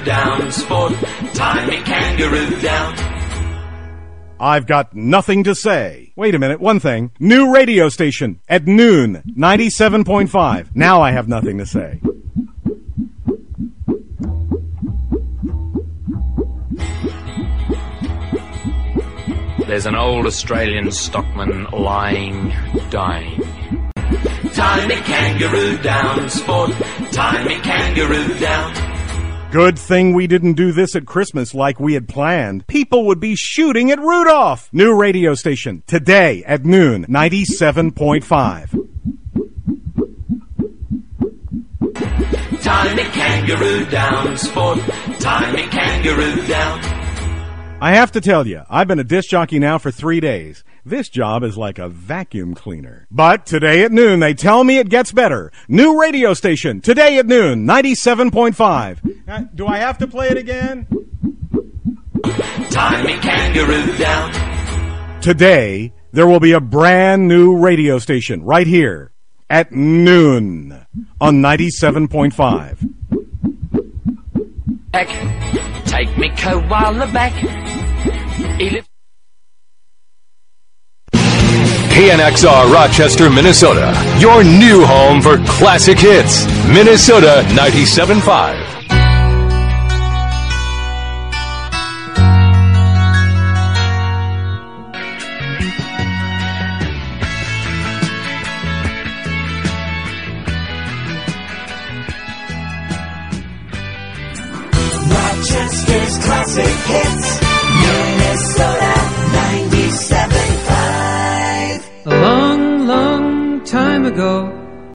down, sport time in Kangaroo Down. I've got nothing to say. Wait a minute, one thing. New radio station at noon, 97.5. Now I have nothing to say. There's an old Australian stockman lying, dying. Time in Kangaroo Down, sport time in Kangaroo Down. Good thing we didn't do this at Christmas like we had planned. People would be shooting at Rudolph. New radio station today at noon, 97.5. Time in Kangaroo Down, sport time in Kangaroo Down. I have to tell you, I've been a disc jockey now for 3 days. This job is like a vacuum cleaner. But today at noon, they tell me it gets better. New radio station, today at noon, 97.5. Do I have to play it again? Time in Kangaroo Down. Today, there will be a brand new radio station right here at noon on 97.5. Take me koala back. KNXR Rochester, Minnesota. Your new home for classic hits. Minnesota 97.5. Rochester's classic hits, Minnesota 97.5. A long, long time ago,